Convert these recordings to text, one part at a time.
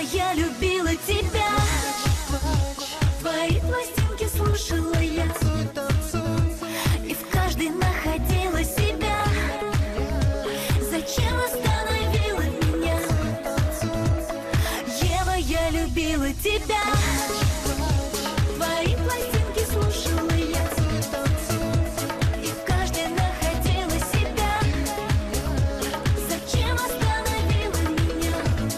я любила тебя. Твои пластинки слушала я, и в каждой находила себя. Зачем остановила меня? Ева, я любила тебя. Твои пластинки слушала я, и в каждой находила себя. Зачем остановила меня?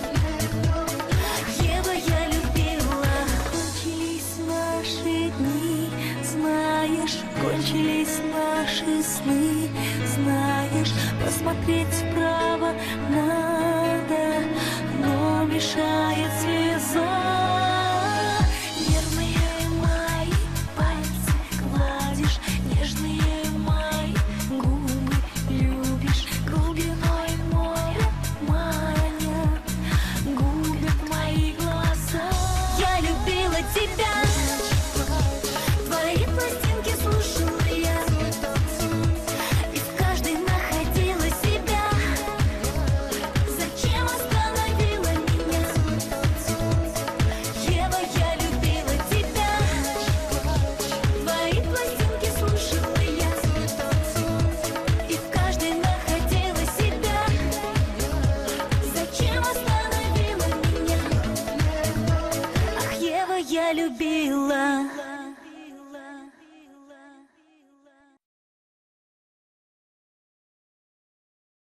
Ева, я любила. Кончились наши дни, знаешь, кончились наши сны, знаешь, посмотреть вправо надо, но мешает слеза. Нервные мои пальцы гладишь, нежные мои губы любишь, глубиной моря маня губят мои глаза. Я любила тебя. Твои пластинки слушала я, и в каждой находила себя. Зачем остановила меня? Ева, я любила тебя. Твои пластинки слушала я, и в каждой находила себя. Зачем остановила меня? Ах, Ева, я любила.